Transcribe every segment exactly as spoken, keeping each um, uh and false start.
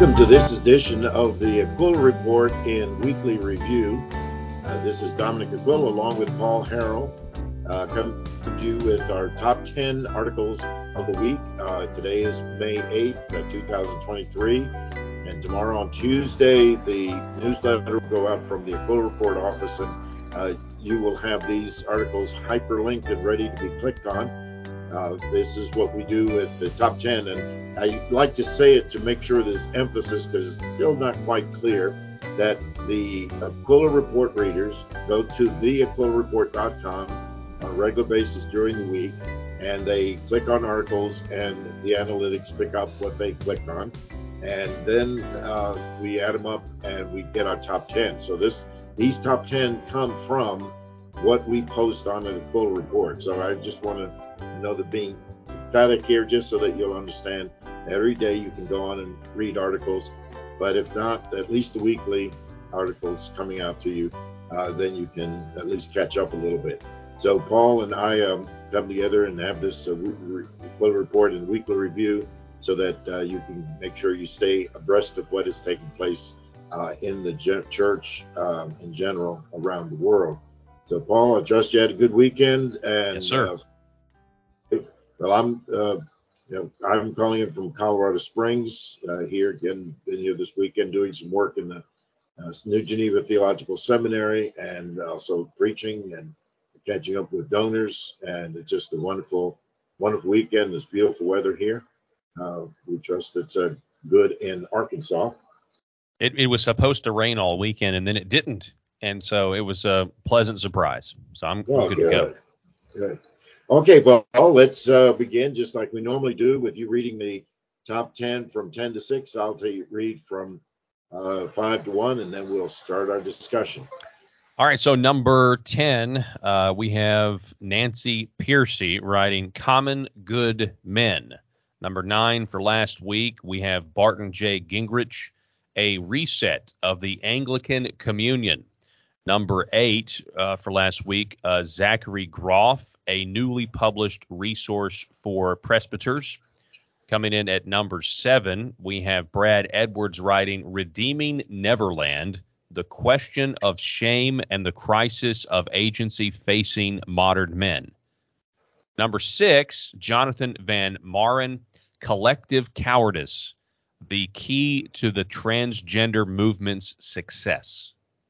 Welcome to this edition of the Aquila Report in Weekly Review. Uh, this is Dominic Aquila along with Paul Harrell, uh, coming to you with our top ten articles of the week. Uh, today is May eighth, uh, twenty twenty-three, and tomorrow on Tuesday, the newsletter will go out from the Aquila Report office, and uh, you will have these articles hyperlinked and ready to be clicked on. Uh, this is what we do with the top ten, and I like to say it to make sure there's emphasis because it's still not quite clear that the Aquila Report readers go to the aquila report dot com on a regular basis during the week, and they click on articles, and the analytics pick up what they clicked on, and then uh, we add them up and we get our top ten. So this these top ten come from what we post on the Aquila Report. So I just want to know that being emphatic here, just so that you'll understand. Every day you can go on and read articles, but if not, at least the weekly articles coming out to you, uh, then you can at least catch up a little bit. So Paul and I um, come together and have this uh, Aquila Report and weekly review so that uh, you can make sure you stay abreast of what is taking place uh, in the ge- church um, in general around the world. So Paul, I trust you had a good weekend. And Yes, sir. Uh, well, I'm uh, you know, I'm calling in from Colorado Springs uh, here. Again, been here this weekend doing some work in the uh, New Geneva Theological Seminary, and also preaching and catching up with donors. And it's just a wonderful, wonderful weekend. This beautiful weather here. Uh, we trust it's uh, good in Arkansas. It, it was supposed to rain all weekend, and then it didn't. And so it was a pleasant surprise. So I'm, Oh, I'm good, good to go. Good. Okay, well, let's uh, begin just like we normally do with you reading the top ten from ten to six. I'll tell you read from uh, five to one, and then we'll start our discussion. All right, so number ten, uh, we have Nancy Pearcey writing Common Good Men. Number nine for last week, we have Barton J. Gingrich, A Reset of the Anglican Communion. Number eight uh, for last week, uh, Zachary Groff, a newly published resource for presbyters. Coming in at number seven, we have Brad Edwards writing Redeeming Neverland, the question of shame and the crisis of agency facing modern men. Number six, Jonathan Van Maren, Collective Cowardice, the key to the transgender movement's success.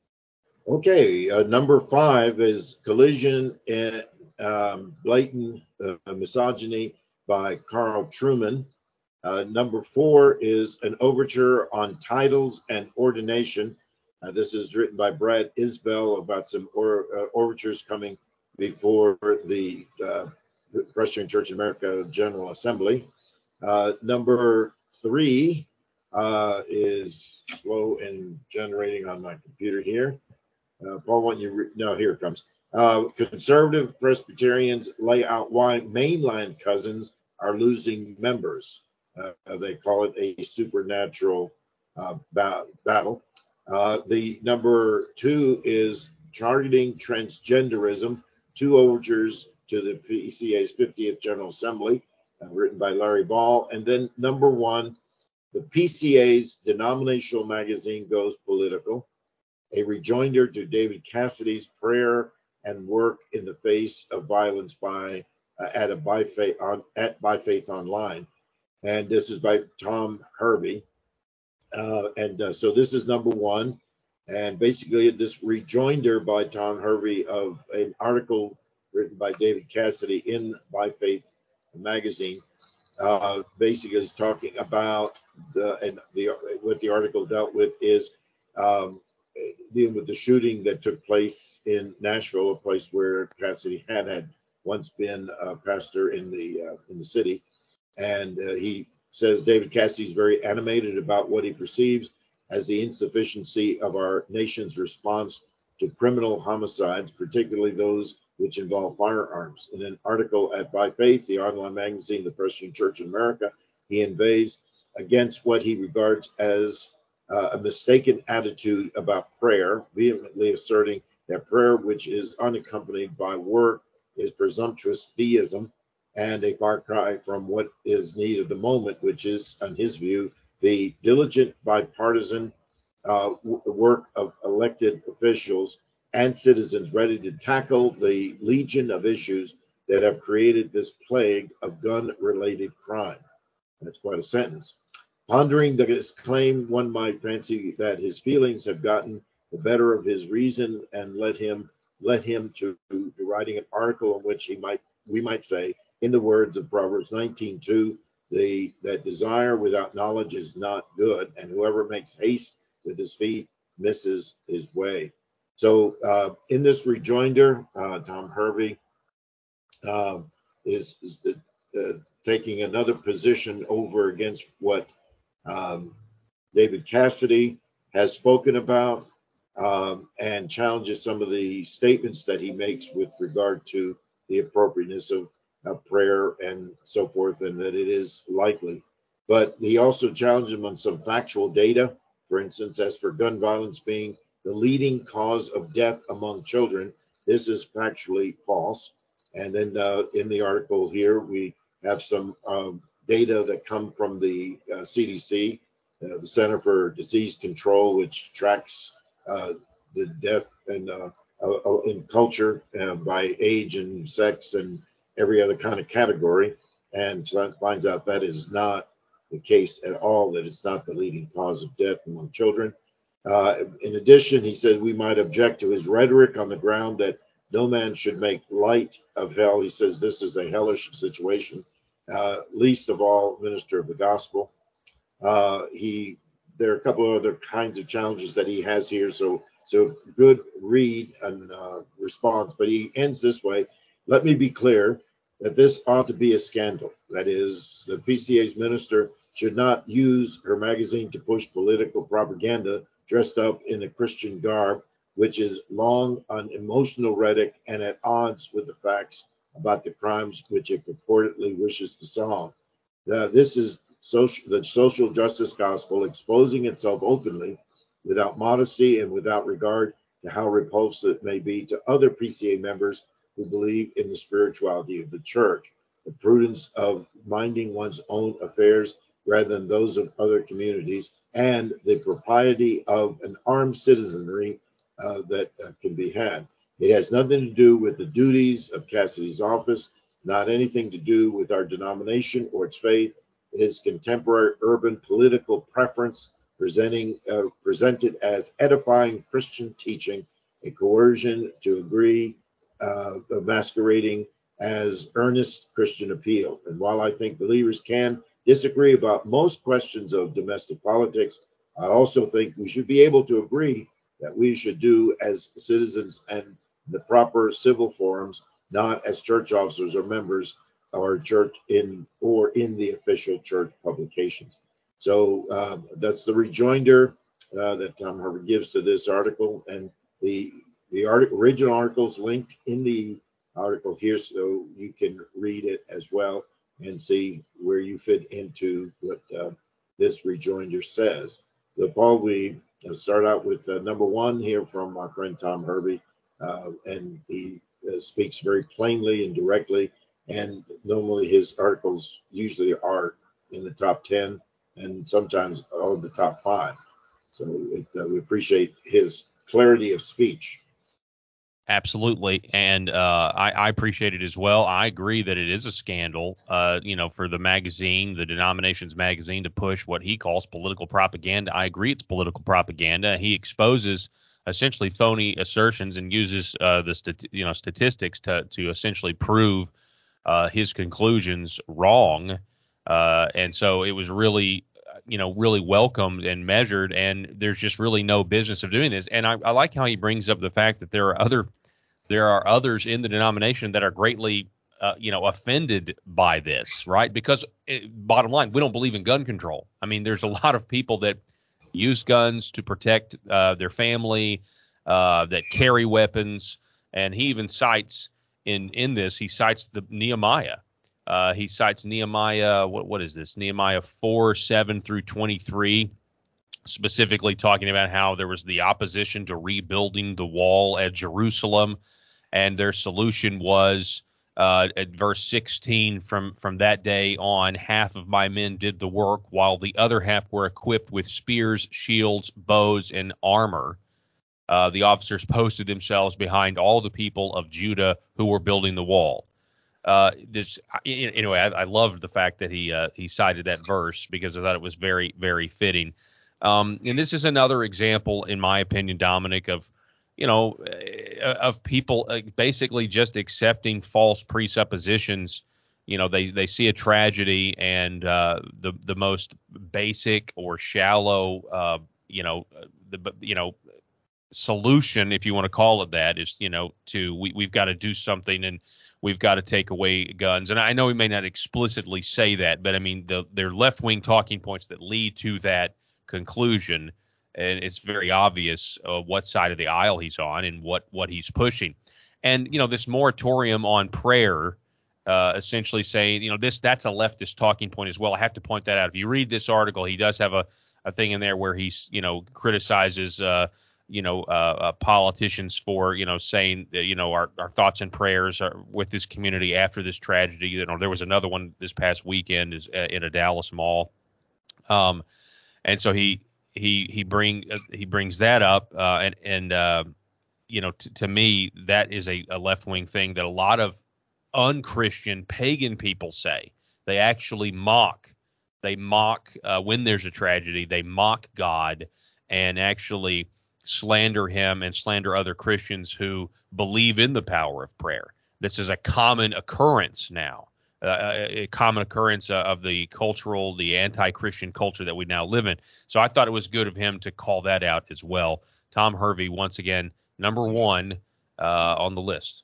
Okay, uh, number five is Collision and um, Blatant uh, Misogyny by Carl Trueman. Uh, number four is An Overture on Titles and Ordination. Uh, this is written by Brad Isbell about some or, uh, overtures coming before the uh, Presbyterian Church in America General Assembly. Uh, number three uh, is slow in generating on my computer here. Uh, Paul, why don't you re- no, here it comes. Uh, conservative Presbyterians lay out why mainline cousins are losing members. Uh, they call it a supernatural uh, ba- battle. Uh, the number two is Targeting Transgenderism, two overtures to the P C A's fiftieth General Assembly, uh, written by Larry Ball. And then number one, the P C A's denominational magazine goes political, a rejoinder to David Cassidy's prayer and work in the face of violence by uh, at a by faith on at By Faith Online, and this is by Tom Hervey. Uh, and uh, so this is number one, and basically this rejoinder by Tom Hervey of an article written by David Cassidy in By Faith magazine. Uh, basically is talking about the and the what the article dealt with is um, dealing with the shooting that took place in Nashville, a place where Cassidy had had once been a pastor in the uh, in the city, and uh, he says David Cassidy is very animated about what he perceives as the insufficiency of our nation's response to criminal homicides, particularly those which involve firearms. In an article at By Faith, the online magazine, the Presbyterian Church in America, he inveighs against what he regards as uh, a mistaken attitude about prayer, vehemently asserting that prayer which is unaccompanied by work is presumptuous theism and a far cry from what is need of the moment, which is, in his view, the diligent bipartisan uh, w- work of elected officials and citizens ready to tackle the legion of issues that have created this plague of gun-related crime. That's quite a sentence. Pondering this claim, one might fancy that his feelings have gotten the better of his reason and led him led him to, to writing an article in which he might we might say, in the words of Proverbs nineteen two, the that desire without knowledge is not good, and whoever makes haste with his feet misses his way. So uh, in this rejoinder, uh, Tom Hervey um, is, is the, uh, taking another position over against what um, David Cassidy has spoken about, um, and challenges some of the statements that he makes with regard to the appropriateness of, of prayer and so forth, and that it is likely. But he also challenged him on some factual data. For instance, as for gun violence being the leading cause of death among children, this is factually false. And then uh, in the article here, we have some um, data that come from the uh, C D C, uh, the Center for Disease Control, which tracks uh, the death and uh, uh, in culture uh, by age and sex and every other kind of category, and so finds out that is not the case at all, that it's not the leading cause of death among children. Uh, in addition, he said we might object to his rhetoric on the ground that no man should make light of hell. He says this is a hellish situation, uh, least of all minister of the gospel. Uh, he there are a couple of other kinds of challenges that he has here, so so good read and uh, response. But he ends this way: let me be clear that this ought to be a scandal. That is, the P C A's minister should not use her magazine to push political propaganda dressed up in a Christian garb, which is long on emotional rhetoric and at odds with the facts about the crimes which it purportedly wishes to solve. Uh, this is social, the social justice gospel exposing itself openly, without modesty and without regard to how repulsive it may be to other P C A members who believe in the spirituality of the church, the prudence of minding one's own affairs rather than those of other communities, and the propriety of an armed citizenry uh, that uh, can be had. It has nothing to do with the duties of Cassidy's office, not anything to do with our denomination or its faith. It is contemporary urban political preference presenting uh, presented as edifying Christian teaching, a coercion to agree, uh, masquerading as earnest Christian appeal. And while I think believers can disagree about most questions of domestic politics, I also think we should be able to agree that we should do as citizens and the proper civil forums, not as church officers or members of our church in or in the official church publications. So um, that's the rejoinder uh, that Tom Hervey gives to this article, and the the art- original article is linked in the article here, so you can read it as well and see where you fit into what uh, this rejoinder says. So Paul, we start out with uh, number one here from our friend Tom Hervey, uh, and he uh, speaks very plainly and directly, and normally his articles usually are in the top ten and sometimes all in the top five. So it, uh, we appreciate his clarity of speech. Absolutely, and uh, I, I appreciate it as well. I agree that it is a scandal, uh, you know, for the magazine, the denomination's magazine, to push what he calls political propaganda. I agree it's political propaganda. He exposes essentially phony assertions and uses uh, the stat- you know statistics to to essentially prove uh, his conclusions wrong, uh, and so it was really you know really welcomed and measured, and there's just really no business of doing this. And I, I like how he brings up the fact that there are other there are others in the denomination that are greatly uh, you know offended by this, right? Because it, bottom line, we don't believe in gun control. I mean, there's a lot of people that use guns to protect uh, their family, uh, that carry weapons, and he even cites in in this he cites the Nehemiah. Uh, he cites Nehemiah. What what is this? Nehemiah four seven through twenty-three, specifically talking about how there was the opposition to rebuilding the wall at Jerusalem, and their solution was Uh, at verse sixteen, from from that day on, half of my men did the work, while the other half were equipped with spears, shields, bows, and armor. Uh, the officers posted themselves behind all the people of Judah who were building the wall. Uh, this anyway, I, I loved the fact that he uh, he cited that verse because I thought it was very, very fitting. Um, and this is another example, in my opinion, Dominic, of you know of people basically just accepting false presuppositions. You know, they they see a tragedy, and uh, the the most basic or shallow, uh, you know, the you know solution, if you want to call it that, is you know to we we've got to do something and we've got to take away guns. And I know he may not explicitly say that, but I mean, the, they're left-wing talking points that lead to that conclusion. And it's very obvious uh, what side of the aisle he's on and what, what he's pushing. And, you know, this moratorium on prayer, uh, essentially saying, you know, this that's a leftist talking point as well. I have to point that out. If you read this article, he does have a, a thing in there where he's, you know, criticizes uh, you know, uh, uh, politicians for, you know, saying, that, you know, our, our thoughts and prayers are with this community after this tragedy. You know, there was another one this past weekend is uh, in a Dallas mall. Um, and so he, he, he bring, uh, he brings that up. Uh, and, and, uh, you know, t- to me, that is a, a left-wing thing that a lot of unchristian pagan people say. They actually mock, they mock, uh, when there's a tragedy, they mock God and actually slander him and slander other Christians who believe in the power of prayer. This is a common occurrence now, uh, a common occurrence uh, of the cultural, the anti-Christian culture that we now live in. So I thought it was good of him to call that out as well. Tom Hervey, once again, number one uh, on the list.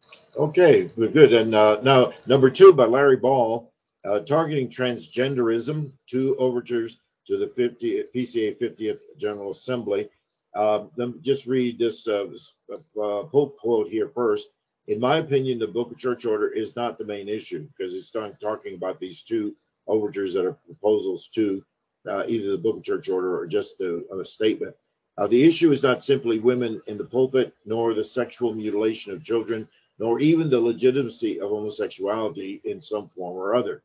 Okay, good. And uh, now number two by Larry Ball, uh, targeting transgenderism, two overtures to the fiftieth P C A fiftieth General Assembly. Uh, let me just read this uh, uh, Pope quote here first. In my opinion, the Book of Church Order is not the main issue because it's talking about these two overtures that are proposals to uh, either the Book of Church Order or just a, a statement. Uh, the issue is not simply women in the pulpit, nor the sexual mutilation of children, nor even the legitimacy of homosexuality in some form or other.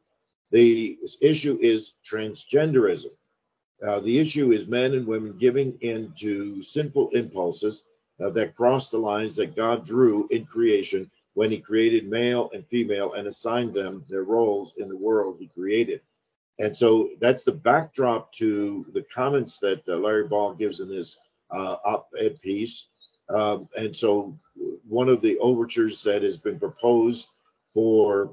The issue is transgenderism. Uh, the issue is men and women giving in to sinful impulses uh, that cross the lines that God drew in creation when he created male and female and assigned them their roles in the world he created. And so that's the backdrop to the comments that uh, Larry Ball gives in this uh, op-ed piece. Um, and so one of the overtures that has been proposed for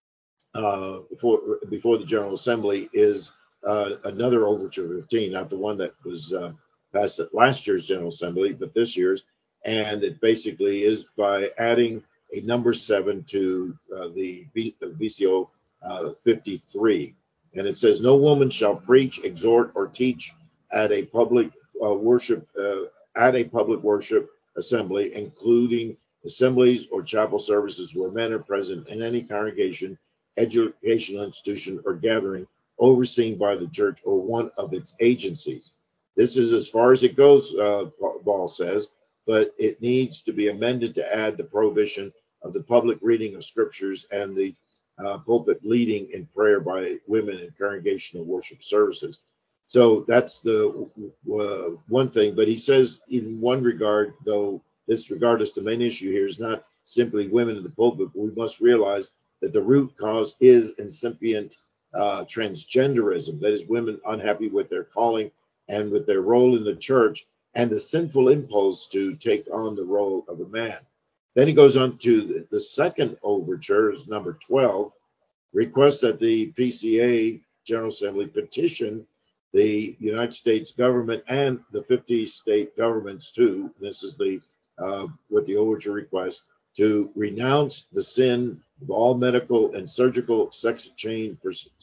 uh, for before the General Assembly is uh, another overture fifteen, not the one that was uh, passed at last year's General Assembly, but this year's. And it basically is by adding a number seven to uh, the B, uh, B C O uh, fifty-three. And it says, no woman shall preach, exhort, or teach at a public uh, worship uh, at a public worship assembly, including assemblies or chapel services where men are present in any congregation, educational institution, or gathering overseen by the church or one of its agencies. This is as far as it goes, uh, Ball says, but it needs to be amended to add the prohibition of the public reading of scriptures and the uh, pulpit leading in prayer by women in congregational worship services. So that's the uh, one thing. But he says, in one regard, though, this regardless, the main issue here is not simply women in the pulpit, but we must realize that the root cause is incipient uh, transgenderism, that is, women unhappy with their calling and with their role in the church and the sinful impulse to take on the role of a man. Then he goes on to the second overture, is number twelve, requests that the P C A General Assembly petition the United States government and the fifty state governments too. This is the uh, what the overture requests, to renounce the sin of all medical and surgical sex change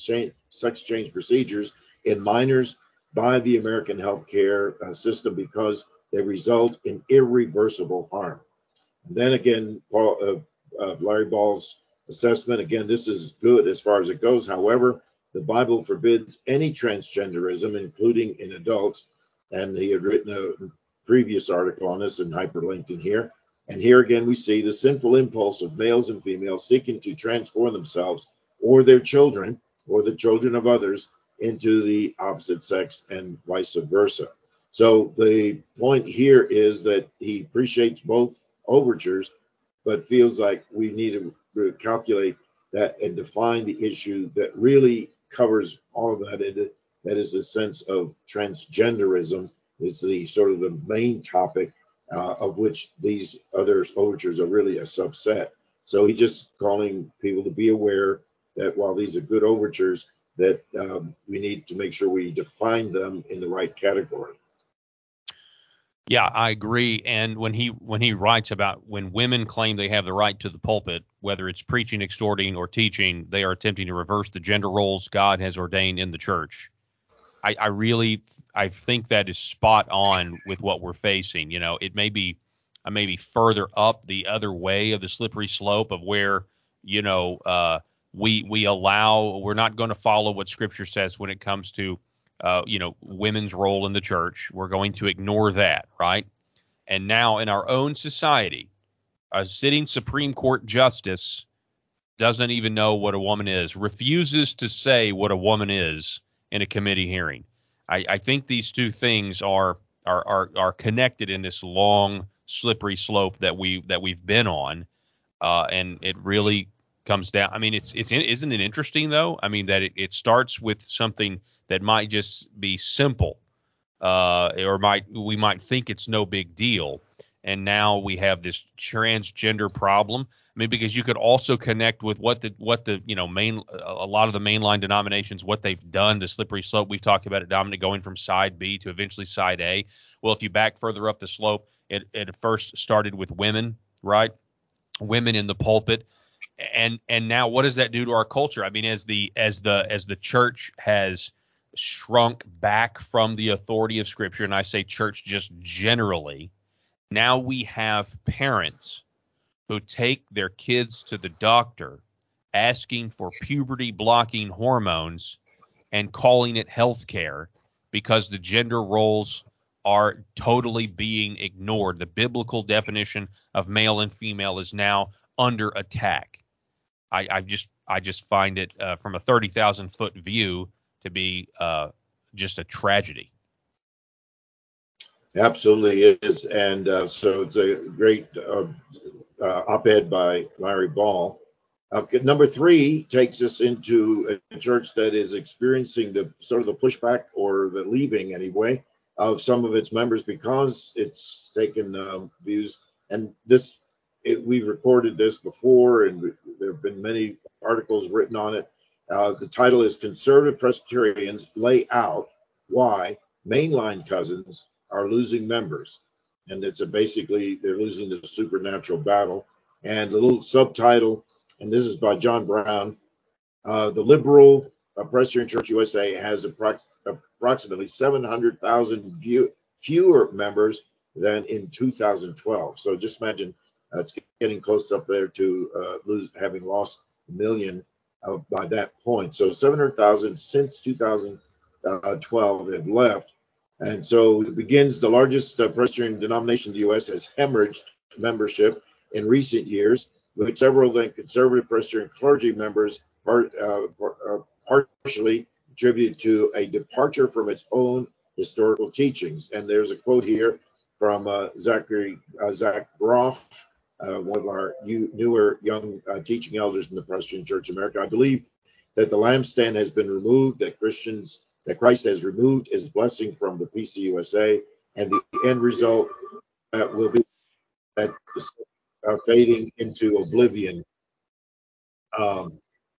sex change procedures in minors by the American healthcare uh, system because they result in irreversible harm. And then again, Paul, uh, uh, Larry Ball's assessment, again, this is good as far as it goes. However, the Bible forbids any transgenderism, including in adults. And he had written a previous article on this and hyperlinked in here. And here again, we see the sinful impulse of males and females seeking to transform themselves or their children or the children of others into the opposite sex and vice versa. So the point here is that he appreciates both overtures, but feels like we need to calculate that and define the issue that really covers all of that. That is the sense of transgenderism is the sort of the main topic uh, of which these other overtures are really a subset. So he's just calling people to be aware that while these are good overtures, that um, we need to make sure we define them in the right category. Yeah, I agree. And when he when he writes about when women claim they have the right to the pulpit, whether it's preaching, exhorting, or teaching, they are attempting to reverse the gender roles God has ordained in the church. I, I really I think that is spot on with what we're facing. You know, it may be I may be further up the other way of the slippery slope of where, you know, uh, we we allow we're not going to follow what Scripture says when it comes to Uh, you know, women's role in the church. We're going to ignore that, right? And now in our own society, a sitting Supreme Court justice doesn't even know what a woman is, refuses to say what a woman is in a committee hearing. I, I think these two things are, are are are connected in this long, slippery slope that we that we've been on, uh, and it really comes down. I mean, it's it's isn't it interesting though? I mean that it, it starts with something that might just be simple, uh, or might we might think it's no big deal, and now we have this transgender problem. I mean, because you could also connect with what the what the you know main a lot of the mainline denominations, what they've done, the slippery slope we've talked about it, Dominic, going from side B to eventually side A. Well, if you back further up the slope, it it first started with women, right? Women in the pulpit. And and now what does that do to our culture? I mean, as the as the as the church has shrunk back from the authority of Scripture, and I say church just generally, now we have parents who take their kids to the doctor asking for puberty blocking hormones and calling it health care because the gender roles are totally being ignored. The biblical definition of male and female is now under attack. I, I just I just find it uh, from a thirty thousand foot view to be uh, just a tragedy. Absolutely is, and uh, so it's a great uh, uh, op-ed by Larry Ball. Uh, number three takes us into a church that is experiencing the sort of the pushback or the leaving anyway of some of its members because it's taken um, views. And this, it, we recorded this before, and there have been many articles written on it. Uh, the title is "Conservative Presbyterians Lay Out Why Mainline Cousins Are Losing Members," and it's a basically they're losing the supernatural battle. And the little subtitle, and this is by John Brown, uh, the liberal uh, Presbyterian Church U S A has approx- approximately seven hundred thousand view- fewer members than in two thousand twelve. So just imagine uh, it's getting close up there to uh, lose, having lost a million uh, by that point. So seven hundred thousand since two thousand twelve have left. And so it begins the largest uh, Presbyterian denomination in the U S has hemorrhaged membership in recent years, with several then conservative Presbyterian clergy members part, uh, uh, partially attributed to a departure from its own historical teachings. And there's a quote here from uh, Zachary uh, Zach Groff, uh, one of our new, newer young uh, teaching elders in the Presbyterian Church of America. I believe that the lampstand has been removed, that Christians that Christ has removed his blessing from the P C U S A, and the end result uh, will be that uh, fading into oblivion. Um,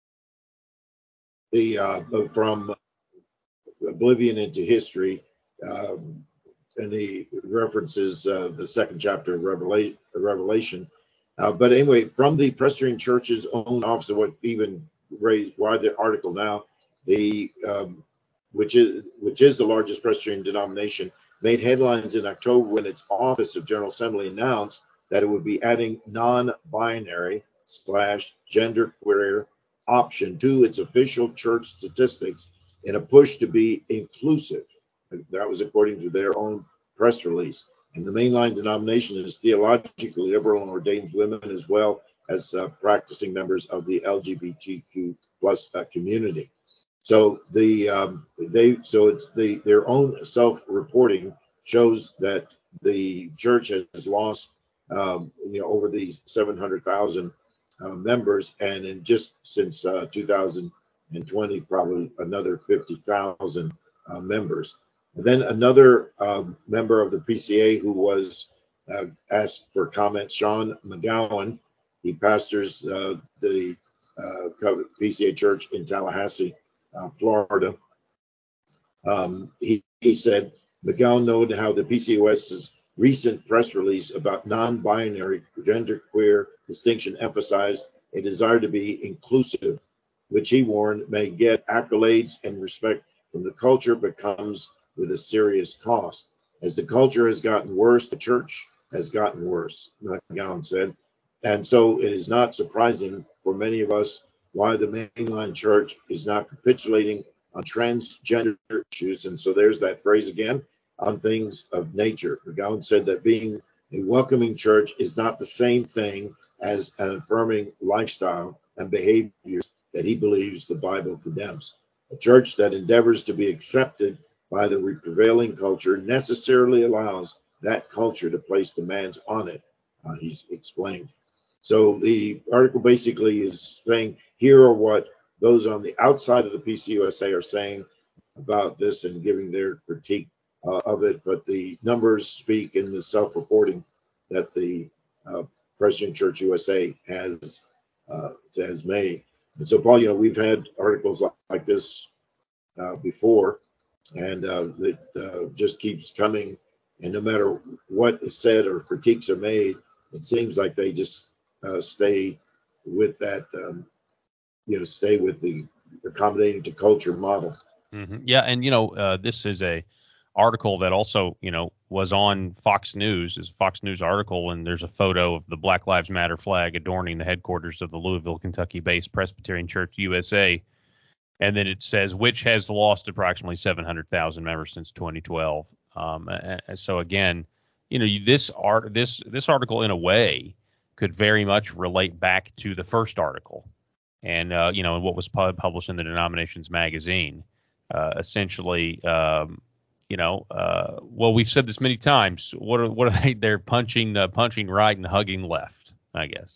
the uh, from oblivion into history, um, and he references uh, the second chapter of Revelation. Revelation. Uh, but anyway, from the Presbyterian Church's own office, of what even raised why the article now, the um, which is which is the largest Presbyterian denomination, made headlines in October when its Office of General Assembly announced that it would be adding non-binary slash genderqueer option to its official church statistics in a push to be inclusive. That was according to their own press release. And the mainline denomination is theologically liberal and ordains women as well as uh, practicing members of the L G B T Q plus uh, community. So the um, they so it's the their own self-reporting shows that the church has lost um, you know over these seven hundred thousand uh, members, and in just since uh, two thousand twenty, probably another fifty thousand uh, members. And then another um, member of the P C A who was uh, asked for comment, Sean McGowan. He pastors uh, the uh, P C A church in Tallahassee, uh, Florida. Um, he, he said, McGowan noted how the P C O S's recent press release about non-binary genderqueer distinction emphasized a desire to be inclusive, which he warned may get accolades and respect from the culture, but comes with a serious cost. As the culture has gotten worse, the church has gotten worse, McGowan said. And so it is not surprising for many of us why the mainline church is not capitulating on transgender issues. And so there's that phrase again, on things of nature. McGowan said that being a welcoming church is not the same thing as an affirming lifestyle and behaviors that he believes the Bible condemns. A church that endeavors to be accepted by the prevailing culture necessarily allows that culture to place demands on it, uh, he's explained. So the article basically is saying, here are what those on the outside of the P C U S A are saying about this and giving their critique uh, of it. But the numbers speak in the self-reporting that the uh, Presbyterian Church U S A has uh, has made. And so, Paul, you know, we've had articles like, like this uh, before, and uh, it uh, just keeps coming. And no matter what is said or critiques are made, it seems like they just uh, stay with that, um, you know, stay with the accommodating to culture model. Mm-hmm. Yeah, and you know, uh, this is a article that also, you know, was on Fox News. Is a Fox News article, and there's a photo of the Black Lives Matter flag adorning the headquarters of the Louisville, Kentucky-based Presbyterian Church U S A. And then it says, which has lost approximately seven hundred thousand members since twenty twelve. Um, and so again, you know, this art, this this article in a way could very much relate back to the first article, and uh, you know, and what was pu- published in the Denominations magazine. Uh, essentially, um, you know, uh, well, we've said this many times. What are what are they? They're punching uh, punching right and hugging left, I guess.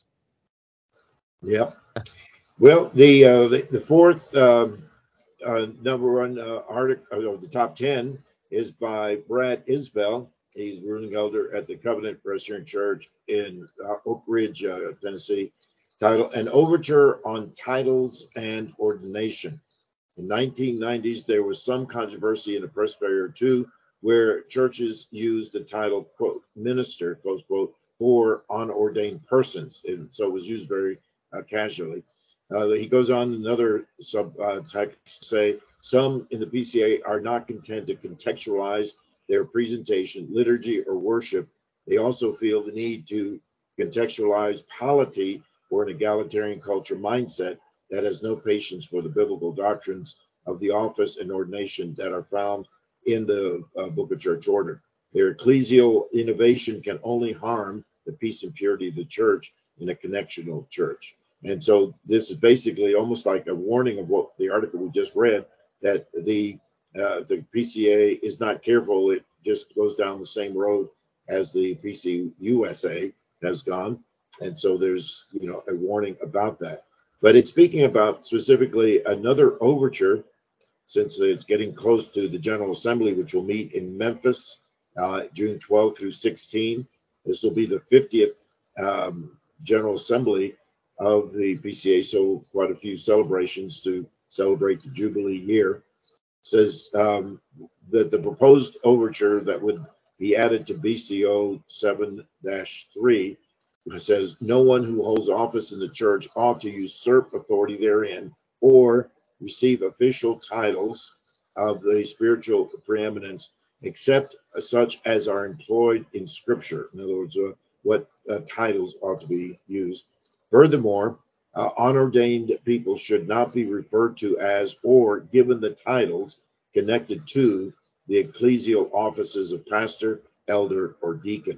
Yep. Well, the uh, the, the fourth um, uh, number one uh, article of the top ten is by Brad Isbell. He's ruling elder at the Covenant Presbyterian Church in uh, Oak Ridge, uh, Tennessee. Title: An Overture on Titles and Ordination. In the nineteen nineties, there was some controversy in a presbytery or two where churches used the title, quote, minister, close quote, for unordained persons. And so it was used very uh, casually. Uh, he goes on another subtext uh, to say, some in the P C A are not content to contextualize their presentation, liturgy, or worship. They also feel the need to contextualize polity or an egalitarian culture mindset that has no patience for the biblical doctrines of the office and ordination that are found in the uh, Book of Church Order. Their ecclesial innovation can only harm the peace and purity of the church in a connectional church. And so this is basically almost like a warning of what the article we just read, that the uh, the P C A is not careful. It just goes down the same road as the P C U S A has gone. And so there's, you know, a warning about that. But it's speaking about specifically another overture, since it's getting close to the General Assembly, which will meet in Memphis, uh, June twelfth through sixteenth. This will be the fiftieth um, General Assembly of the P C A, so quite a few celebrations to celebrate the Jubilee year. It says um, that the proposed overture that would be added to B C O seven dash three says, no one who holds office in the church ought to usurp authority therein or receive official titles of the spiritual preeminence except such as are employed in Scripture. In other words, uh, what uh, titles ought to be used. Furthermore, uh, unordained people should not be referred to as or given the titles connected to the ecclesial offices of pastor, elder, or deacon.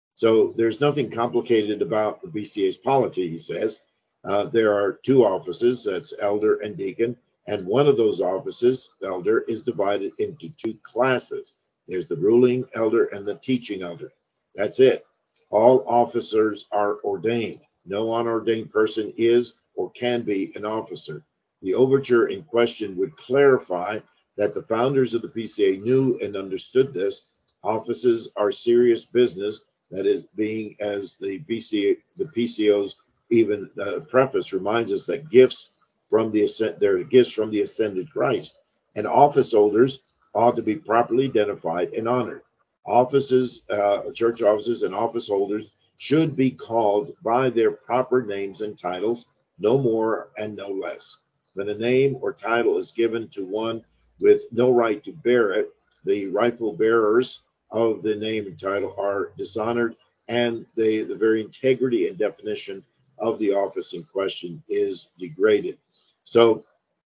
So there's nothing complicated about the B C A's polity, he says. Uh, there are two offices, that's elder and deacon, and one of those offices, elder, is divided into two classes. There's the ruling elder and the teaching elder. That's it. All officers are ordained. No unordained person is or can be an officer. The overture in question would clarify that the founders of the P C A knew and understood this. Offices are serious business. That is, being as the B C A, the P C O's even uh, preface reminds us that gifts from the ascent, they're gifts from the ascended Christ, and office holders ought to be properly identified and honored. Offices, uh, church offices, and office holders should be called by their proper names and titles, no more and no less. When a name or title is given to one with no right to bear it, the rightful bearers of the name and title are dishonored, and the, the very integrity and definition of the office in question is degraded. So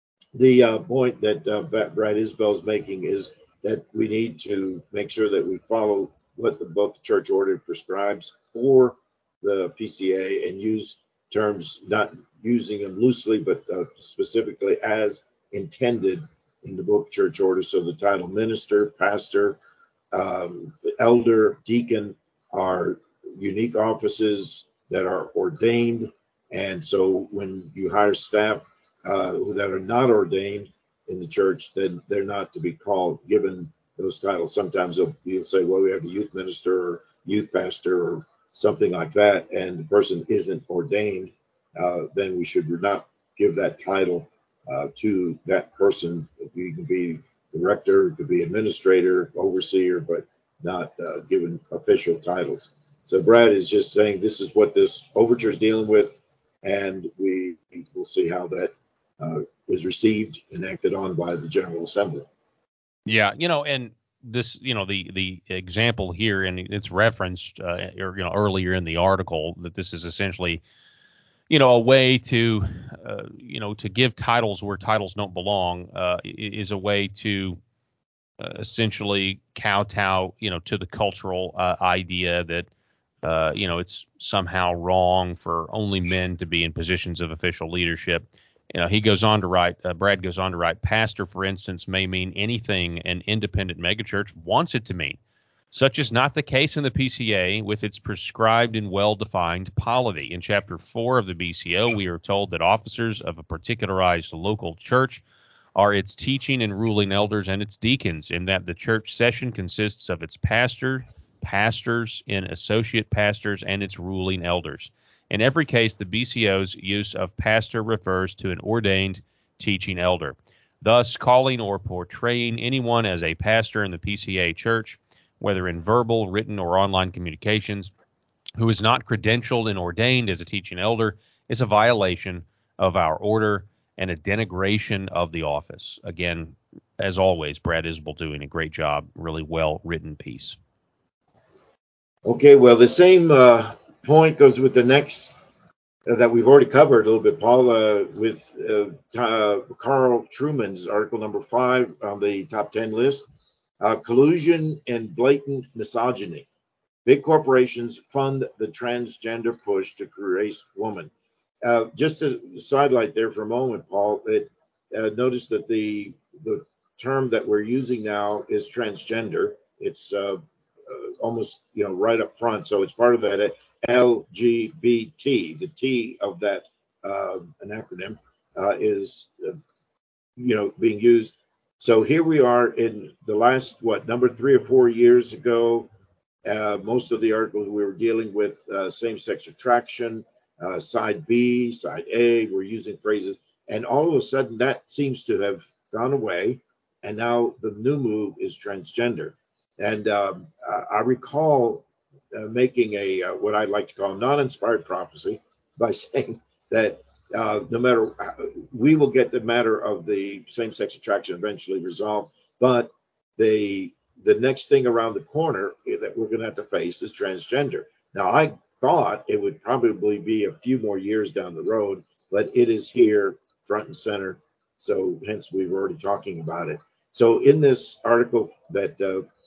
the uh, point that uh, Brad Isbell is making is that we need to make sure that we follow what the book the church order prescribes for the P C A and use terms, not using them loosely, but uh, specifically as intended in the book church order. So the title minister, pastor, um, elder, deacon are unique offices that are ordained. And so when you hire staff uh, that are not ordained in the church, then they're not to be called, given those titles. Sometimes they'll, you'll say, well, we have a youth minister or youth pastor or something like that, and the person isn't ordained, uh, then we should not give that title uh, to that person. You can be director, it could be administrator, overseer, but not uh, given official titles. So Brad is just saying this is what this overture is dealing with, and we will see how that uh, is received and acted on by the General Assembly. Yeah, you know, and this, you know, the the example here, and it's referenced, uh, or, you know, earlier in the article, that this is essentially, you know, a way to, uh, you know, to give titles where titles don't belong, uh, is a way to uh, essentially kowtow, you know, to the cultural uh, idea that, uh, you know, it's somehow wrong for only men to be in positions of official leadership. You know, he goes on to write, uh, Brad goes on to write, pastor, for instance, may mean anything an independent megachurch wants it to mean. Such is not the case in the P C A with its prescribed and well-defined polity. In Chapter four of the B C O, we are told that officers of a particularized local church are its teaching and ruling elders and its deacons, in that the church session consists of its pastor, pastors, and associate pastors, and its ruling elders. In every case, the B C O's use of pastor refers to an ordained teaching elder. Thus, calling or portraying anyone as a pastor in the P C A church, whether in verbal, written, or online communications, who is not credentialed and ordained as a teaching elder, is a violation of our order and a denigration of the office. Again, as always, Brad Isbell doing a great job, really well-written piece. Okay, well, the same uh, point goes with the next uh, that we've already covered a little bit, Paul, uh, with uh, uh, Carl Trueman's article number five on the top ten list, uh, collusion and blatant misogyny. Big corporations fund the transgender push to create woman. Uh, just a sidelight there for a moment, Paul, it, uh, notice that the the term that we're using now is transgender. It's uh, uh, almost, you know, right up front. So it's part of that L G B T. The T of that uh, an acronym uh, is, uh, you know, being used. So here we are in the last, what, number three or four years ago. Uh, most of the articles we were dealing with uh, same-sex attraction, uh, side B, side A, we're using phrases. And all of a sudden that seems to have gone away. And now the new move is transgender. And um, I recall uh, making a uh, what I'd like to call a non-inspired prophecy by saying that uh, no matter, we will get the matter of the same-sex attraction eventually resolved, but the the next thing around the corner that we're going to have to face is transgender. Now, I thought it would probably be a few more years down the road, but it is here front and center. So hence we were already talking about it. So in this article that uh,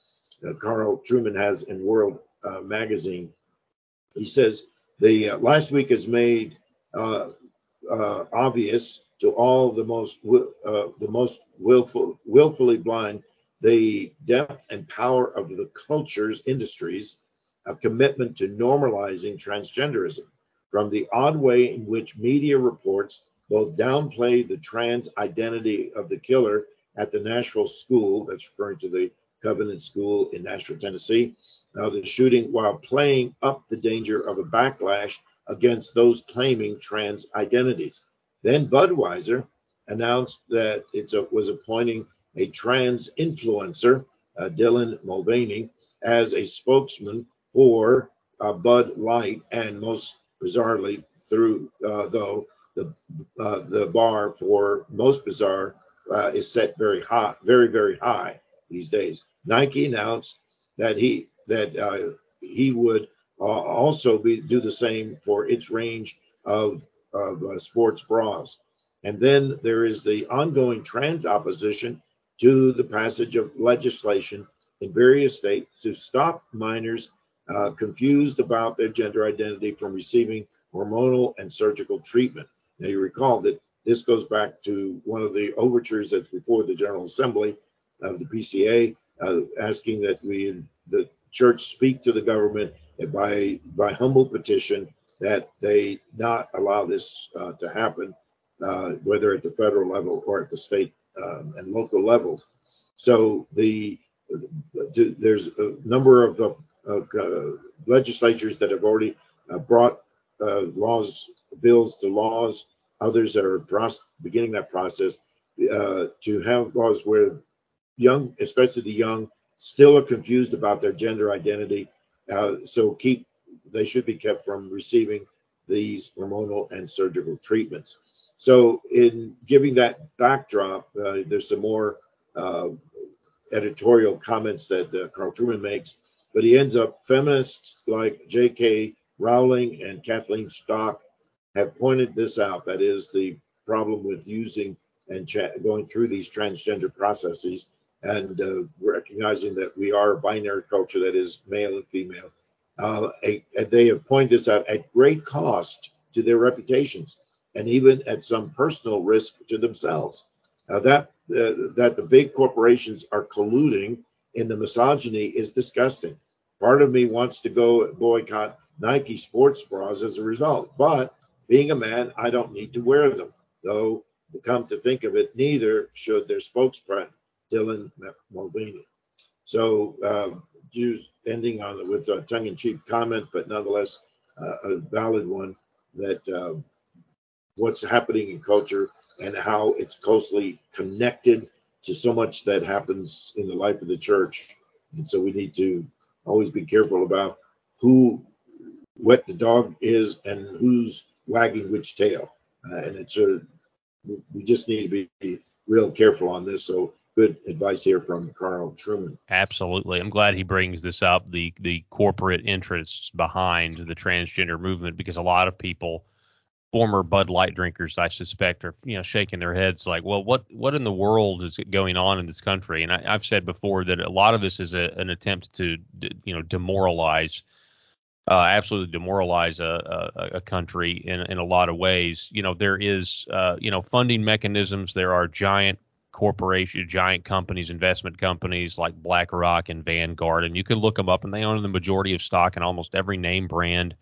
uh, Carl Trueman has in World uh, Magazine. He says the uh, last week has made uh, uh, obvious to all the most uh, the most willful, willfully blind the depth and power of the culture's industries, a commitment to normalizing transgenderism, from the odd way in which media reports both downplay the trans identity of the killer at the Nashville school, that's referring to the Covenant School in Nashville, Tennessee, uh, the shooting, while playing up the danger of a backlash against those claiming trans identities. Then Budweiser announced that it was appointing a trans influencer, uh, Dylan Mulvaney, as a spokesman for uh, Bud Light, and most bizarrely, through uh, though the uh, the bar for most bizarre uh, is set very high, very very high these days. Nike announced that he that uh, he would uh, also be do the same for its range of of uh, sports bras. And then there is the ongoing trans opposition to the passage of legislation in various states to stop minors uh, confused about their gender identity from receiving hormonal and surgical treatment. Now, you recall that this goes back to one of the overtures that's before the General Assembly of the P C A, uh, asking that we, the church, speak to the government by by humble petition that they not allow this uh, to happen, uh, whether at the federal level or at the state um, and local levels. So the to, there's a number of uh, uh, legislatures that have already uh, brought uh, laws, bills to laws. Others that are proce- beginning that process uh, to have laws where young, especially the young, still are confused about their gender identity. Uh, so keep they should be kept from receiving these hormonal and surgical treatments. So in giving that backdrop, uh, there's some more uh, editorial comments that uh, Carl Trueman makes, but he ends up feminists like J K. Rowling and Kathleen Stock have pointed this out. That is the problem with using and cha- going through these transgender processes and uh, recognizing that we are a binary culture that is male and female. Uh, a, a, they have pointed this out at great cost to their reputations and even at some personal risk to themselves. Uh, that uh, that the big corporations are colluding in the misogyny is disgusting. Part of me wants to go boycott Nike sports bras as a result, but being a man, I don't need to wear them. Though, come to think of it, neither should their spokesperson, Dylan Mulvaney. So, uh, just ending on with a tongue-in-cheek comment, but nonetheless uh, a valid one, that uh, what's happening in culture and how it's closely connected to so much that happens in the life of the church. And so we need to always be careful about who, what the dog is and who's wagging which tail. Uh, and it's a, we just need to be real careful on this. So good advice here from Carl Trueman. Absolutely. I'm glad he brings this up, the the corporate interests behind the transgender movement, because a lot of people, former Bud Light drinkers, I suspect, are, you know, shaking their heads like, well, what what in the world is going on in this country? And I, I've said before that a lot of this is a, an attempt to, you know, demoralize, uh, absolutely demoralize a, a, a country in, in a lot of ways. You know, there is, uh, you know, funding mechanisms. There are giant corporations, giant companies, investment companies like BlackRock and Vanguard, and you can look them up, and they own the majority of stock in almost every name brand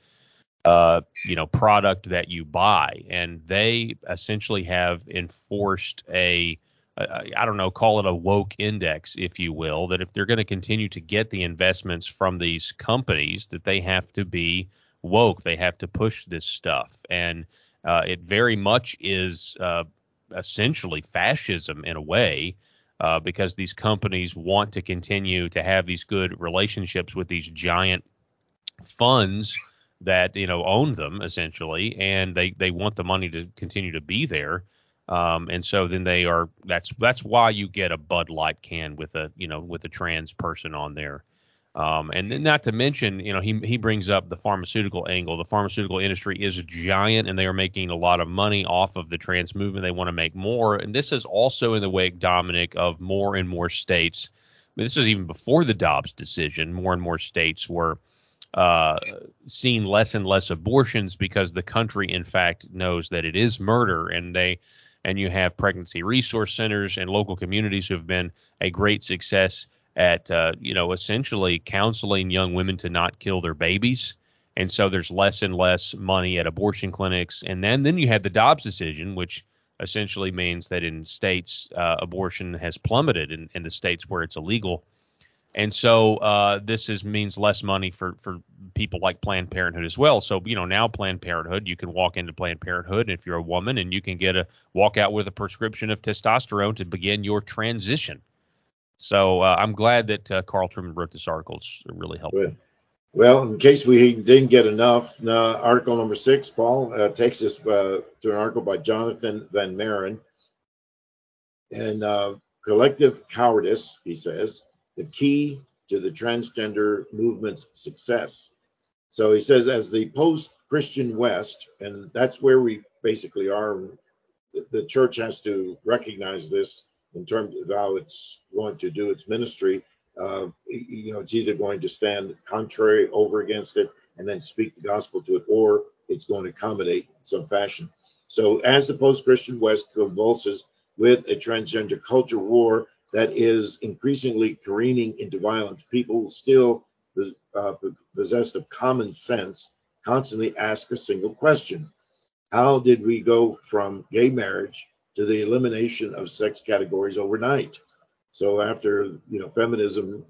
uh, you know, product that you buy. And they essentially have enforced a, a, I don't know, call it a woke index, if you will, that if they're going to continue to get the investments from these companies, that they have to be woke. They have to push this stuff. And uh, it very much is uh, essentially fascism in a way, uh, because these companies want to continue to have these good relationships with these giant funds that, you know, own them essentially, and they they want the money to continue to be there. Um, and so then they are, that's that's why you get a Bud Light can with a, you know, with a trans person on there. Um, and then not to mention, you know, he he brings up the pharmaceutical angle. The pharmaceutical industry is giant, and they are making a lot of money off of the trans movement. They want to make more. And this is also in the wake, Dominic, of more and more states this is even before the Dobbs decision, more and more states were uh, seeing less and less abortions because the country, in fact, knows that it is murder, and they and you have pregnancy resource centers and local communities who have been a great success at, uh, you know, essentially counseling young women to not kill their babies. And so there's less and less money at abortion clinics. And then, then you had the Dobbs decision, which essentially means that in states, uh, abortion has plummeted in, in the states where it's illegal. And so uh, this is means less money for, for people like Planned Parenthood as well. So, you know, now Planned Parenthood, you can walk into Planned Parenthood if you're a woman, and you can get a walk out with a prescription of testosterone to begin your transition. So uh, I'm glad that uh, Carl Trueman wrote this article. It's really helpful. Good. Well, in case we didn't get enough, uh, article number six, Paul, uh, takes us uh, to an article by Jonathan Van Maren. And uh, collective cowardice, he says, the key to the transgender movement's success. So he says, as the post-Christian West, and that's where we basically are, the church has to recognize this in terms of how it's going to do its ministry. Uh, you know, it's either going to stand contrary over against it and then speak the gospel to it, or it's going to accommodate in some fashion. So as the post-Christian West convulses with a transgender culture war that is increasingly careening into violence, people still uh, possessed of common sense constantly ask a single question. How did we go from gay marriage to the elimination of sex categories overnight? So after, you know, feminism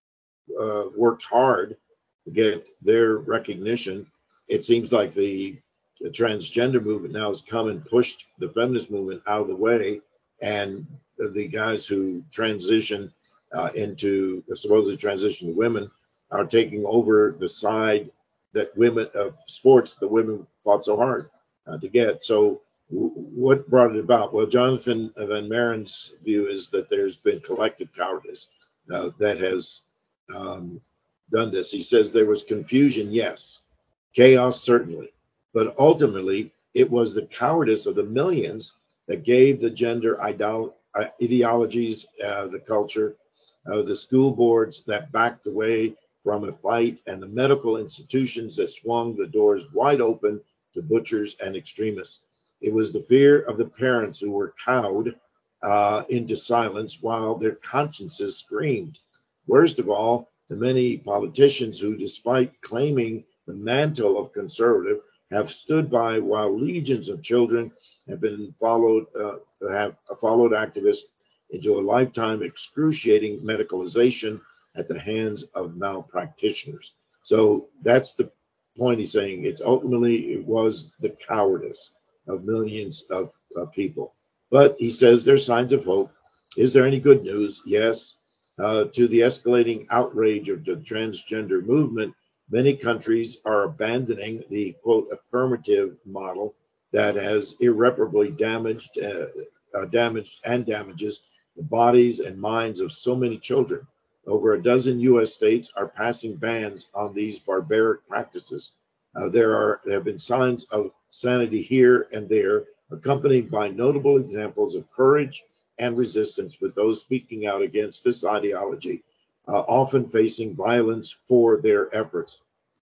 uh, worked hard to get their recognition, it seems like the, the transgender movement now has come and pushed the feminist movement out of the way, and the guys who transition uh, into supposedly transition to women are taking over the side that women of sports the women fought so hard uh, to get. So w- what brought it about? Well, Jonathan Van Maren's view is that there's been collective cowardice uh, that has um, done this. He says there was confusion, yes, chaos, certainly, but ultimately it was the cowardice of the millions that gave the gender idol- ideologies, uh, the culture, uh, the school boards that backed away from a fight, and the medical institutions that swung the doors wide open to butchers and extremists. It was the fear of the parents who were cowed uh, into silence while their consciences screamed. Worst of all, the many politicians who, despite claiming the mantle of conservative, have stood by while legions of children have been followed, uh, have followed activists into a lifetime excruciating medicalization at the hands of malpractitioners. So that's the point he's saying. It's ultimately, it was the cowardice of millions of uh, people. But he says there's signs of hope. Is there any good news? Yes. Uh, to the escalating outrage of the transgender movement, many countries are abandoning the, quote, affirmative model that has irreparably damaged, uh, uh, damaged and damages the bodies and minds of so many children. Over a dozen U S states are passing bans on these barbaric practices. Uh, there are there have been signs of sanity here and there, accompanied by notable examples of courage and resistance with those speaking out against this ideology, uh, often facing violence for their efforts.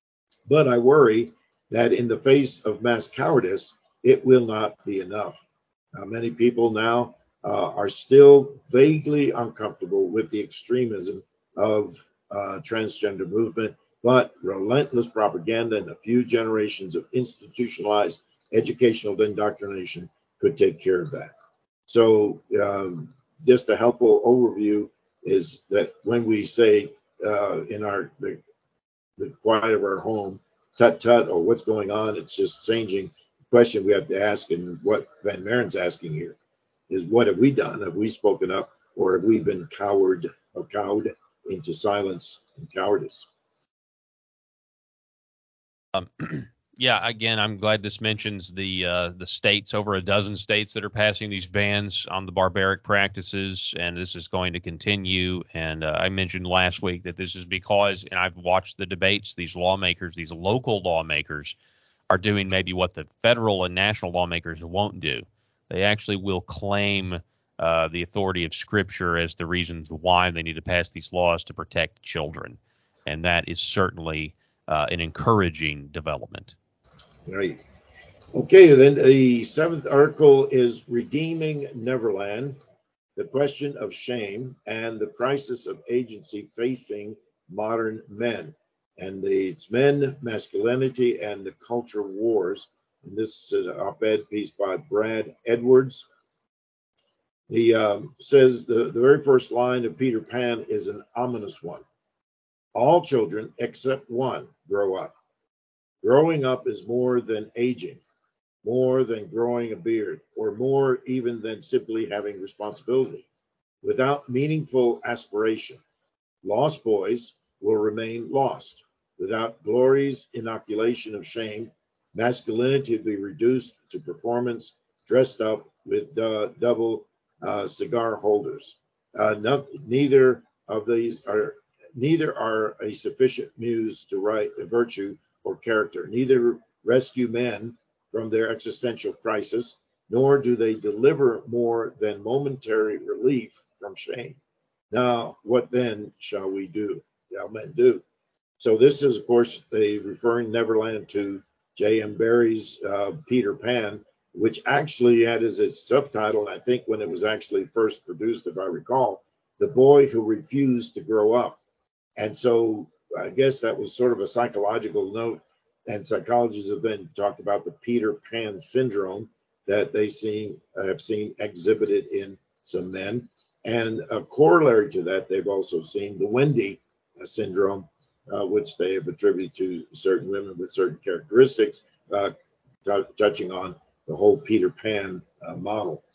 But I worry that in the face of mass cowardice, it will not be enough. Uh, many people now uh, are still vaguely uncomfortable with the extremism of uh, transgender movement, but relentless propaganda and a few generations of institutionalized educational indoctrination could take care of that. So um, just a helpful overview is that when we say uh, in our the, the quiet of our home, tut tut, or what's going on, it's just changing. The question we have to ask, and what Van Maren's asking here, is what have we done? Have we spoken up, or have we been coward or cowed into silence and cowardice? Um, yeah, again, I'm glad this mentions the uh, the states, over a dozen states that are passing these bans on the barbaric practices, and this is going to continue. And uh, I mentioned last week that this is because, and I've watched the debates, these lawmakers, these local lawmakers, are doing maybe what the federal and national lawmakers won't do. They actually will claim uh, the authority of Scripture as the reasons why they need to pass these laws to protect children. And that is certainly uh, an encouraging development. Right. Okay, then the seventh article is Redeeming Neverland, the question of shame and the crisis of agency facing modern men. And the, it's men, masculinity, and the culture wars. And this is an op-ed piece by Brad Edwards. He um, says the, the very first line of Peter Pan is an ominous one. All children except one grow up. Growing up is more than aging, more than growing a beard, or more even than simply having responsibility. Without meaningful aspiration, lost boys will remain lost. Without glory's inoculation of shame, masculinity will be reduced to performance dressed up with uh, double uh, cigar holders. Uh, no, neither of these are neither are a sufficient muse to write a virtue or character. Neither rescue men from their existential crisis, nor do they deliver more than momentary relief from shame. Now, what then shall we do? Shall men do? So this is, of course, they referring Neverland to J M. Barrie's uh, Peter Pan, which actually had as its subtitle, I think when it was actually first produced, if I recall, The Boy Who Refused to Grow Up. And so I guess that was sort of a psychological note. And psychologists have then talked about the Peter Pan syndrome that they seen, have seen exhibited in some men. And a corollary to that, they've also seen the Wendy syndrome, uh, which they have attributed to certain women with certain characteristics, uh, t- touching on the whole Peter Pan uh, model.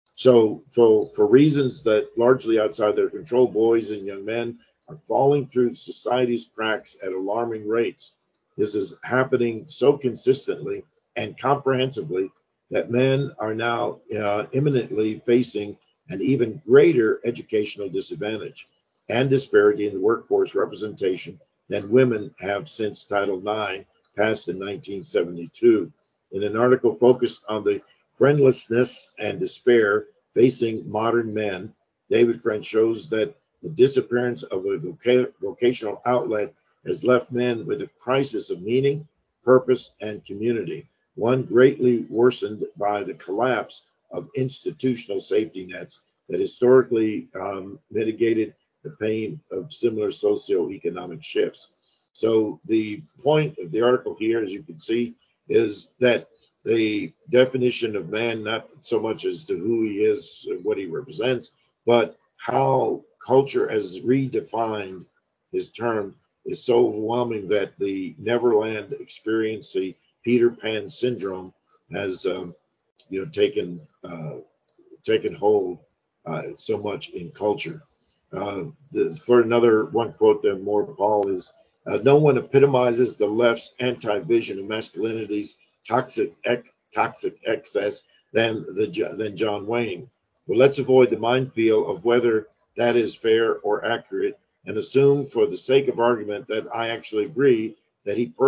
So for, for reasons that largely outside their control, boys and young men are falling through society's cracks at alarming rates. This is happening so consistently and comprehensively that men are now uh, imminently facing an even greater educational disadvantage and disparity in the workforce representation than women have since Title nine passed in nineteen seventy-two. In an article focused on the friendlessness and despair facing modern men, David French shows that the disappearance of a voca- vocational outlet has left men with a crisis of meaning, purpose, and community, one greatly worsened by the collapse of institutional safety nets that historically um, mitigated the pain of similar socioeconomic shifts. So the point of the article here, as you can see, is that the definition of man, not so much as to who he is, what he represents, but how culture has redefined his term is so overwhelming that the Neverland experience, the Peter Pan syndrome, has um, you know taken uh, taken hold uh, so much in culture. Uh, the, for another one quote that more Paul is, uh, no one epitomizes the left's anti-vision of masculinity's toxic ex, toxic excess than the than John Wayne. Well, let's avoid the minefield of whether that is fair or accurate, and assume, for the sake of argument, that I actually agree that he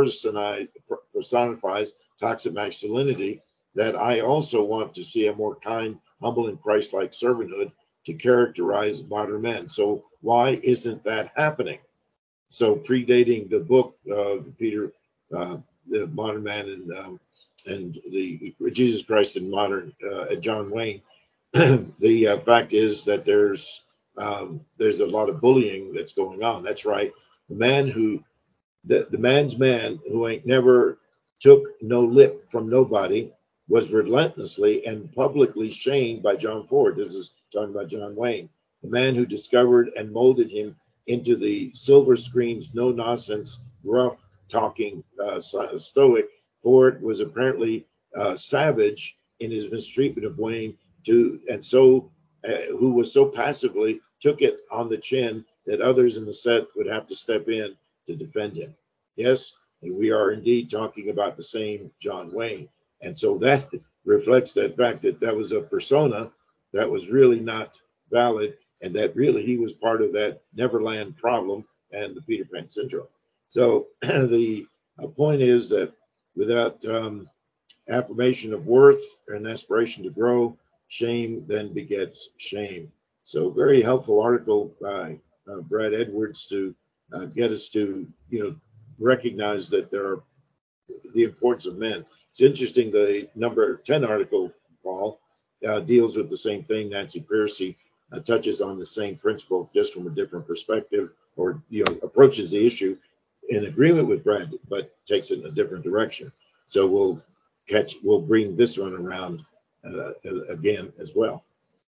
personifies toxic masculinity. That I also want to see a more kind, humble, and Christ-like servanthood to characterize modern men. So why isn't that happening? So predating the book, uh, Peter, uh, the Modern Man and um, and the Jesus Christ and Modern uh, John Wayne, the uh, fact is that there's um, there's a lot of bullying that's going on. That's right. The man who the, the man's man who ain't never took no lip from nobody was relentlessly and publicly shamed by John Ford. This is talking about John Wayne, the man who discovered and molded him into the silver screen's no nonsense, gruff talking uh, stoic. Ford was apparently uh, savage in his mistreatment of Wayne, to and so uh, who was so passively took it on the chin that others in the set would have to step in to defend him. Yes, we are indeed talking about the same John Wayne. And so that reflects that fact that that was a persona that was really not valid, and that really he was part of that Neverland problem and the Peter Pan syndrome. So the uh, point is that without um, affirmation of worth and aspiration to grow, shame then begets shame. So very helpful article by uh, Brad Edwards to uh, get us to, you know, recognize that there are the importance of men. It's interesting, the number ten article, Paul, uh, deals with the same thing. Nancy Pearcey uh, touches on the same principle, just from a different perspective, or, you know, approaches the issue in agreement with Brad, but takes it in a different direction. So we'll catch, we'll bring this one around uh, again as well.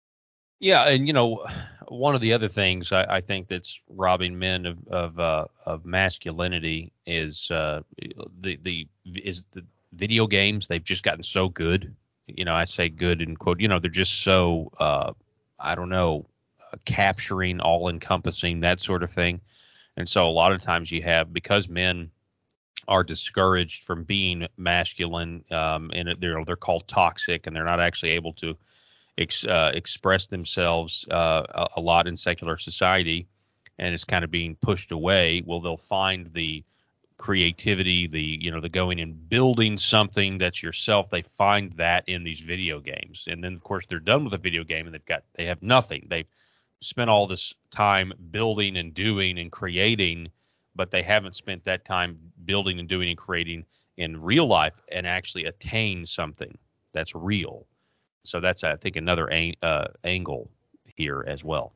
Yeah, and you know, one of the other things I, I think that's robbing men of of, uh, of masculinity is uh, the the is the video games. They've just gotten so good. You know, I say good in quote. You know, they're just so uh, I don't know, uh, capturing, all encompassing, that sort of thing. And so a lot of times you have, because men are discouraged from being masculine, um, and they're they're called toxic, and they're not actually able to ex, uh, express themselves uh, a, a lot in secular society, and it's kind of being pushed away. Well, they'll find the creativity, the you know the going and building something that's yourself. They find that in these video games, and then of course they're done with a video game and they've got they have nothing. They've spent all this time building and doing and creating, but they haven't spent that time building and doing and creating in real life and actually attain something that's real. So that's, I think, another a, uh, angle here as well.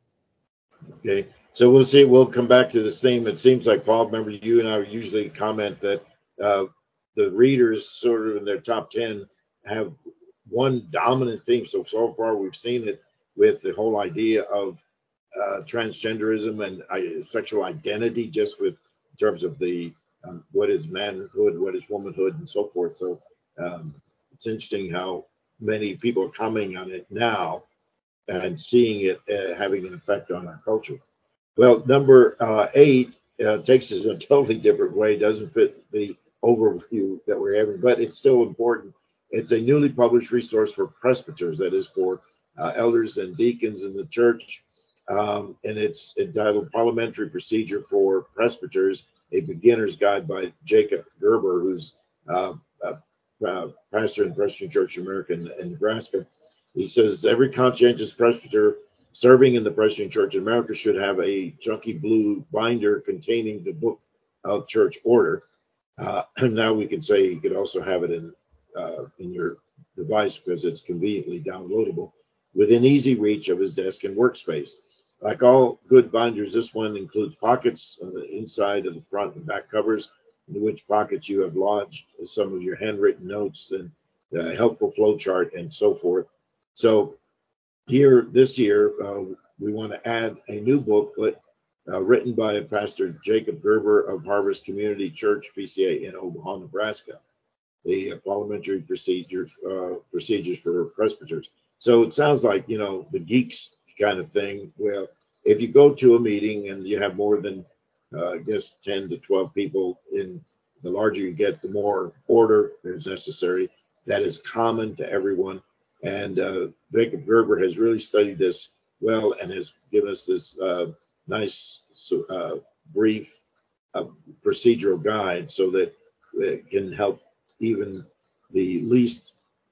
Okay, so we'll see. We'll come back to this theme. It seems like, Paul, remember you and I usually comment that uh, the readers, sort of in their top ten, have one dominant theme. So so far we've seen it with the whole idea of uh, transgenderism and uh, sexual identity, just with in terms of the um, what is manhood, what is womanhood, and so forth. So um, it's interesting how many people are commenting on it now and seeing it uh, having an effect on our culture. Well, number uh, eight uh, takes us in a totally different way, doesn't fit the overview that we're having, but it's still important. It's a newly published resource for presbyters, that is for uh, elders and deacons in the church. Um, and it's entitled Parliamentary Procedure for Presbyters, a Beginner's Guide by Jacob Gerber, who's uh, a, a pastor in Presbyterian Church in America in, in Nebraska. He says every conscientious presbyter serving in the Presbyterian Church in America should have a chunky blue binder containing the book of church order. Uh, and now we can say you could also have it in uh, in your device because it's conveniently downloadable within easy reach of his desk and workspace. Like all good binders, this one includes pockets on the inside of the front and back covers, in which pockets you have lodged some of your handwritten notes and a helpful flow chart and so forth. So here this year, uh, we want to add a new booklet uh, written by Pastor Jacob Gerber of Harvest Community Church, P C A, in Omaha, Nebraska, the uh, parliamentary procedures uh, procedures for presbyters. So it sounds like, you know, the geeks kind of thing. Well, if you go to a meeting and you have more than, uh, I guess, ten to twelve people in, the larger you get, the more order is necessary. That is common to everyone. And uh, Jacob Gerber has really studied this well and has given us this uh, nice, uh, brief uh, procedural guide so that it can help even the least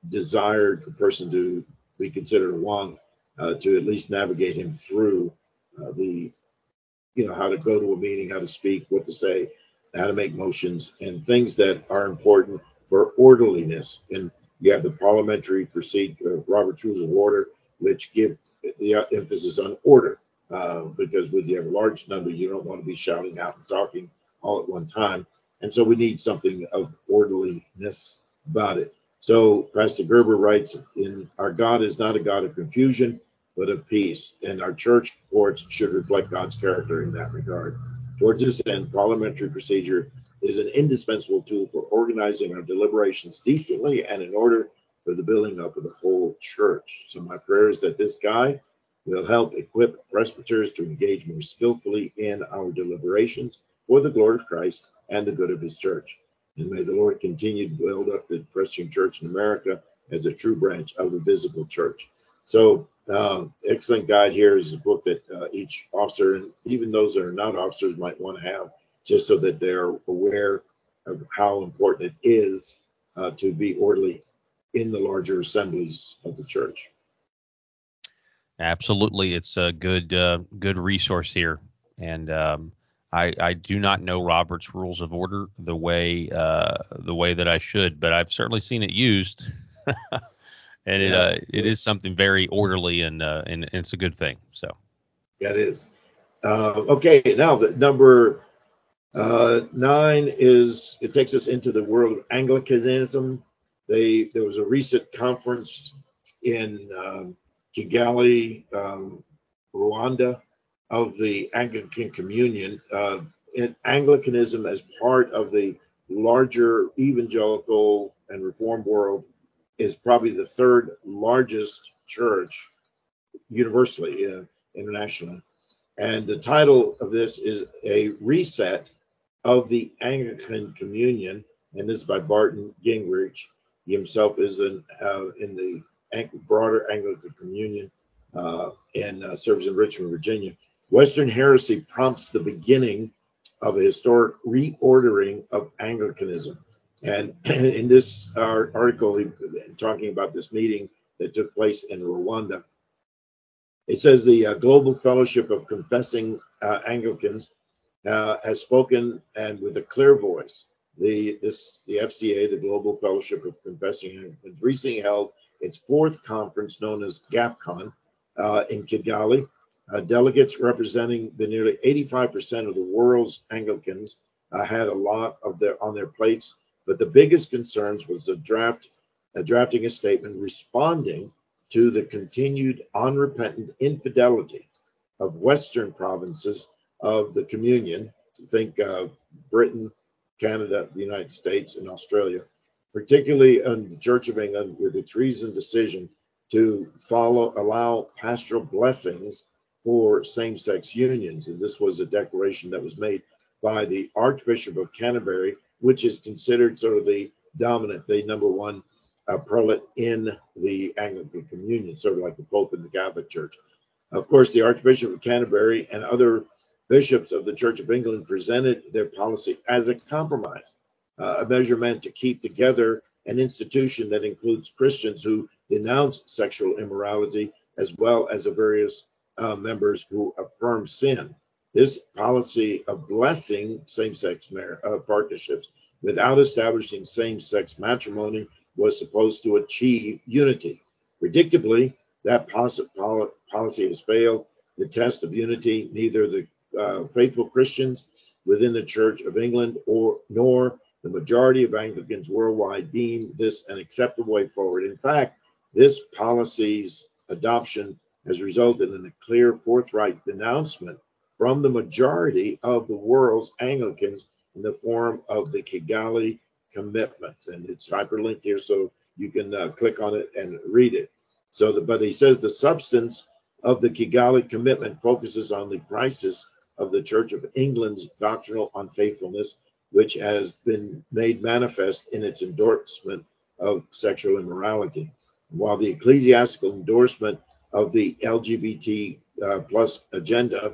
desired person to be considered a wong uh, to at least navigate him through uh, the, you know, how to go to a meeting, how to speak, what to say, how to make motions, and things that are important for orderliness. And you have the parliamentary procedure, uh, Robert's Rules of Order, which give the emphasis on order, uh, because with you have a large number, you don't want to be shouting out and talking all at one time. And so we need something of orderliness about it. So Pastor Gerber writes, "In our God is not a God of confusion, but of peace, and our church courts should reflect God's character in that regard. Towards this end, parliamentary procedure is an indispensable tool for organizing our deliberations decently and in order for the building up of the whole church. So my prayer is that this guide will help equip presbyters to engage more skillfully in our deliberations for the glory of Christ and the good of his church. And may the Lord continue to build up the Presbyterian Church in America as a true branch of the visible church." So uh, excellent guide here is a book that uh, each officer, and even those that are not officers, might want to have, just so that they're aware of how important it is uh, to be orderly in the larger assemblies of the church. Absolutely, it's a good uh, good resource here, and um, I I do not know Robert's Rules of Order the way uh, the way that I should, but I've certainly seen it used, and it Yeah, uh, it is something very orderly, and uh, and it's a good thing. So yeah, it is. Uh, okay, now the number uh, nine is it takes us into the world of Anglicanism. They there was a recent conference in um, Kigali, um, Rwanda, of the Anglican Communion. Uh, in Anglicanism, as part of the larger evangelical and Reformed world, is probably the third largest church universally, uh, internationally. And the title of this is A Reset of the Anglican Communion, and this is by Barton Gingrich. He himself is in, uh, in the broader Anglican Communion uh, and uh, serves in Richmond, Virginia. Western heresy prompts the beginning of a historic reordering of Anglicanism. And in this uh, article, he, talking about this meeting that took place in Rwanda, it says the uh, Global Fellowship of Confessing uh, Anglicans uh, has spoken, and with a clear voice. The this the F C A, the Global Fellowship of Confessing Anglicans, recently held its fourth conference, known as GAFCON, uh, in Kigali. Uh, delegates representing the nearly eighty-five percent of the world's Anglicans uh, had a lot of their on their plates, but the biggest concerns was the draft, uh, drafting a statement responding to the continued unrepentant infidelity of Western provinces of the Communion. Think uh, Britain, Canada, the United States, and Australia, particularly in the Church of England, with its recent decision to follow allow pastoral blessings for same-sex unions. And this was a declaration that was made by the Archbishop of Canterbury, which is considered sort of the dominant, the number one uh, prelate in the Anglican Communion, sort of like the Pope in the Catholic Church. Of course, the Archbishop of Canterbury and other bishops of the Church of England presented their policy as a compromise, uh, a measure meant to keep together an institution that includes Christians who denounce sexual immorality, as well as the various uh, members who affirm sin. This policy of blessing same-sex mar- uh, partnerships without establishing same-sex matrimony was supposed to achieve unity. Predictably, that policy has failed the test of unity. Neither the uh, faithful Christians within the Church of England or nor the majority of Anglicans worldwide deem this an acceptable way forward. In fact, this policy's adoption has resulted in a clear, forthright denouncement from the majority of the world's Anglicans in the form of the Kigali Commitment. And it's hyperlinked here, so you can uh, click on it and read it. So, the, but he says the substance of the Kigali Commitment focuses on the crisis of the Church of England's doctrinal unfaithfulness, which has been made manifest in its endorsement of sexual immorality. While the ecclesiastical endorsement of the L G B T uh, plus agenda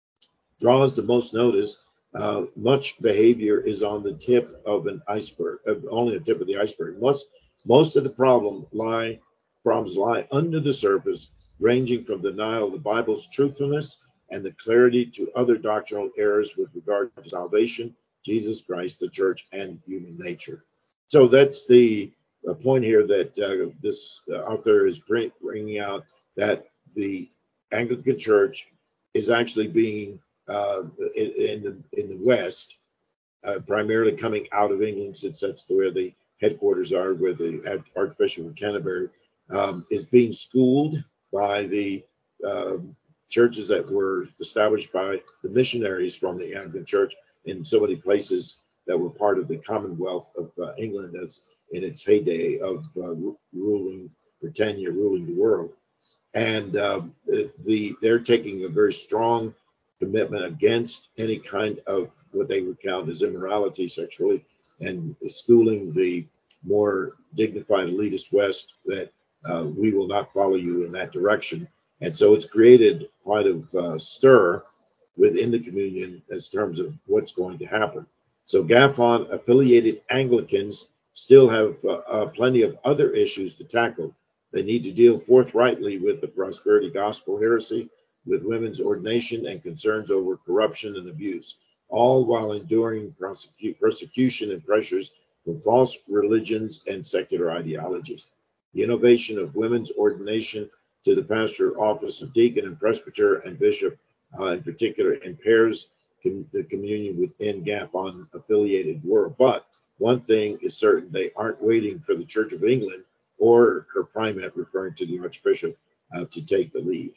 draws the most notice, uh, much behavior is on the tip of an iceberg, uh, only the tip of the iceberg. Most, most of the problem lie, problems lie under the surface, ranging from denial of the Bible's truthfulness and the clarity to other doctrinal errors with regard to salvation, Jesus Christ, the church, and human nature. So that's the uh, point here that uh, this uh, author is bring, bringing out, that the Anglican Church is actually being uh, in, in the in the West, uh, primarily coming out of England, since that's where the headquarters are, where the Archbishop of Canterbury um, is being schooled by the uh, churches that were established by the missionaries from the Anglican Church in so many places that were part of the Commonwealth of uh, England, as in its heyday of uh, ruling Britannia, ruling the world. And uh, the they're taking a very strong commitment against any kind of what they would count as immorality sexually, and schooling the more dignified elitist West that uh, we will not follow you in that direction. And so it's created quite a uh, stir within the communion as terms of what's going to happen. So GAFCON affiliated Anglicans still have uh, uh, plenty of other issues to tackle. They need to deal forthrightly with the prosperity gospel heresy, with women's ordination, and concerns over corruption and abuse, all while enduring prosecu- persecution and pressures from false religions and secular ideologies. The innovation of women's ordination to the pastoral office of deacon and presbyter and bishop, uh, in particular, impairs com- the communion within Gap-on affiliated world. But one thing is certain: they aren't waiting for the Church of England or her primate, referring to the Archbishop, uh, to take the lead.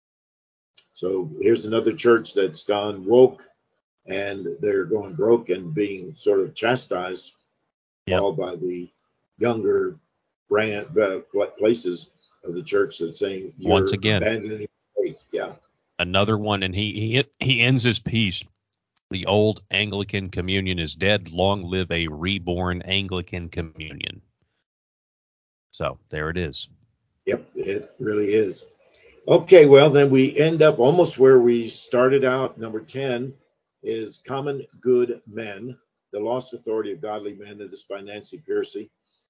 So here's another church that's gone woke, and they're going broke and being sort of chastised, Yep. all by the younger brand uh, places of the church that's saying you're Once again, abandoning faith. Yeah. Another one, and he he he ends his piece. The old Anglican communion is dead. Long live a reborn Anglican communion. So there it is. Yep, it really is. Okay, well, then we end up almost where we started out. Number ten is Common Good Men, The Lost Authority of Godly Men, and this by Nancy Pearcey.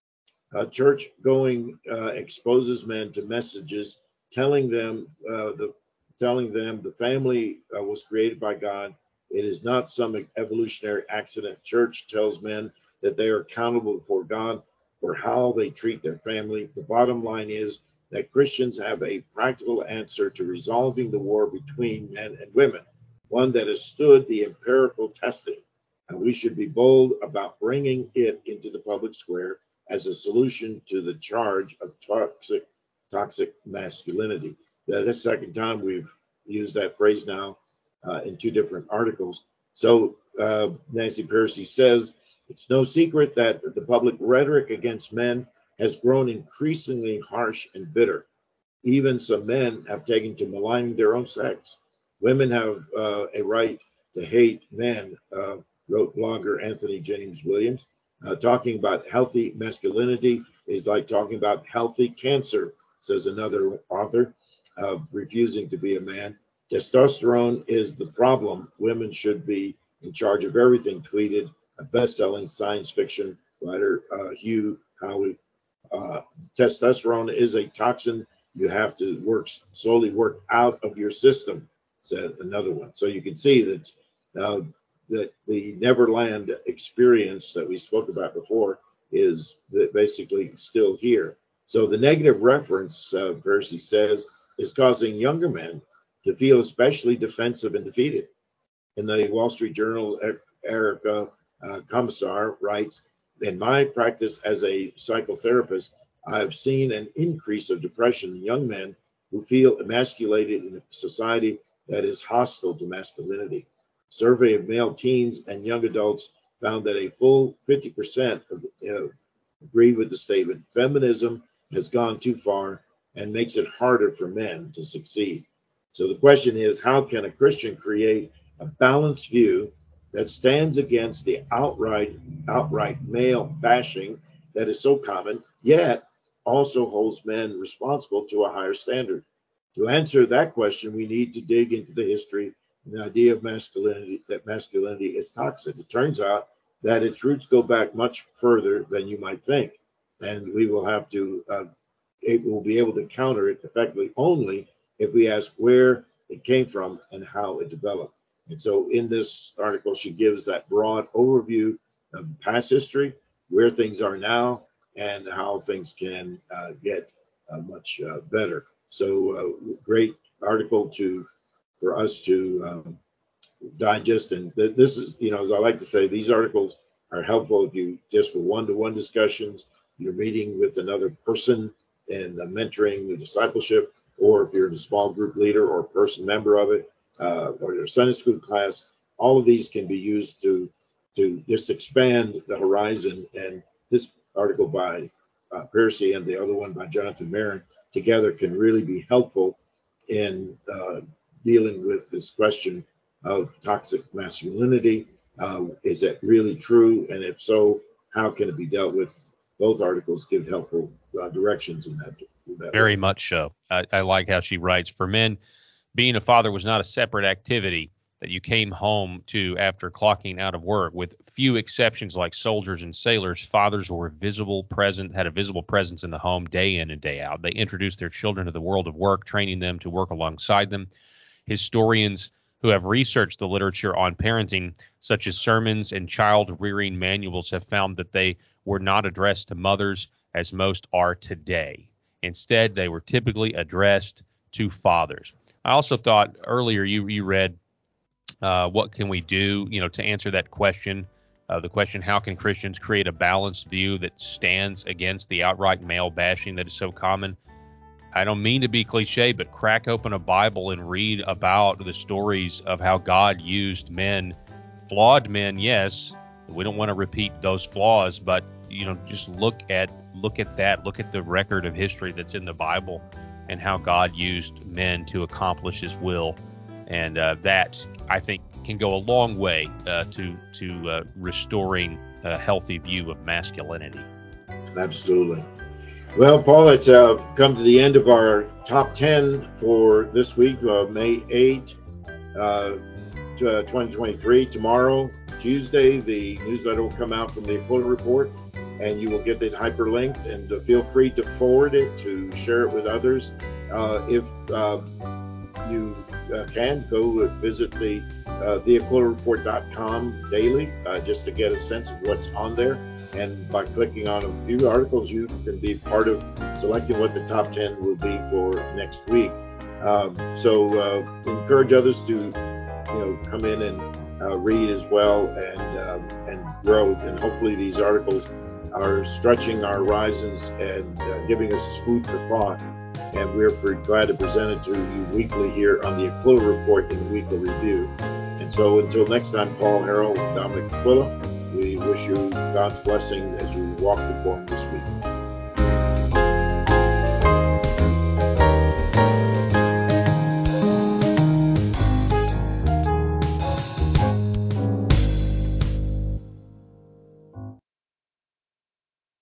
Uh, church going uh, exposes men to messages telling them uh, the telling them the family uh, was created by God. It is not some evolutionary accident. Church tells men that they are accountable before God for how they treat their family. The bottom line is that Christians have a practical answer to resolving the war between men and women, one that has stood the empirical testing, and we should be bold about bringing it into the public square as a solution to the charge of toxic toxic masculinity. That's the second time we've used that phrase now uh, in two different articles. So uh, Nancy Pearcey says, it's no secret that the public rhetoric against men has grown increasingly harsh and bitter. Even some men have taken to maligning their own sex. Women have uh, a right to hate men, uh, wrote blogger Anthony James Williams. Uh, talking about healthy masculinity is like talking about healthy cancer, says another author, of refusing to be a man. Testosterone is the problem. Women should be in charge of everything, tweeted a best-selling science fiction writer, uh, Hugh Howey. Uh, testosterone is a toxin you have to work slowly work out of your system, said another one. So you can see that uh, that the Neverland experience that we spoke about before is basically still here. So the negative reference, uh, Pearcey says, is causing younger men to feel especially defensive and defeated. In the Wall Street Journal, Erica uh, Commissar writes, in my practice as a psychotherapist, I've seen an increase of depression in young men who feel emasculated in a society that is hostile to masculinity. A survey of male teens and young adults found that a full fifty percent of, uh, agree with the statement, feminism has gone too far and makes it harder for men to succeed. So the question is, how can a Christian create a balanced view that stands against the outright outright male bashing that is so common, yet also holds men responsible to a higher standard? To answer that question, we need to dig into the history and the idea of masculinity, that masculinity is toxic. It turns out that its roots go back much further than you might think, and we will have to uh, it will be able to counter it effectively only if we ask where it came from and how it developed. And so in this article, she gives that broad overview of past history, where things are now, and how things can uh, get uh, much uh, better. So uh, great article to for us to um, digest. And th- this is, you know, as I like to say, these articles are helpful if you just for one-to-one discussions, you're meeting with another person and uh, mentoring the discipleship, or if you're in a small group leader or person member of it, uh, or your Sunday school class. All of these can be used to to just expand the horizon. And this article by uh, Pearcey and the other one by Jonathan Marin together can really be helpful in uh, dealing with this question of toxic masculinity. Uh, is it really true? And if so, how can it be dealt with? Both articles give helpful uh, directions in that, in that Very way. much so. I, I like how she writes, for men, being a father was not a separate activity. that you came home to after clocking out of work. With few exceptions like soldiers and sailors, fathers were visible present, had a visible presence in the home day in and day out. They introduced their children to the world of work, training them to work alongside them. Historians who have researched the literature on parenting, such as sermons and child-rearing manuals, have found that they were not addressed to mothers as most are today. Instead, they were typically addressed to fathers. I also thought earlier you, you read, uh, what can we do, you know, to answer that question, uh, the question, how can Christians create a balanced view that stands against the outright male bashing that is so common? I don't mean to be cliche, but crack open a Bible and read about the stories of how God used men, flawed men, yes. We don't want to repeat those flaws, but you know, just look at look at that, look at the record of history that's in the Bible and how God used men to accomplish His will, and uh, that I think can go a long way uh, to to uh, restoring a healthy view of masculinity. Absolutely. Well, Paul, it's uh, come to the end of our top ten for this week, uh, May eighth, uh, twenty twenty-three. Tomorrow, Tuesday, the newsletter will come out from the Aquila Report, and you will get it hyperlinked, and uh, feel free to forward it, to share it with others. Uh, if uh, you uh, can, go visit the uh, the aquila report dot com daily, uh, just to get a sense of what's on there. And by clicking on a few articles, you can be part of selecting what the top ten will be for next week. Um, so uh, encourage others to, you know, come in and uh, read as well, and um, and grow. And hopefully these articles are stretching our horizons and uh, giving us food for thought. And we're glad to present it to you weekly here on the Aquila Report in the Weekly Review. And so until next time, Paul Harrell and Dominic Aquila, we wish you God's blessings as you walk before Him this week.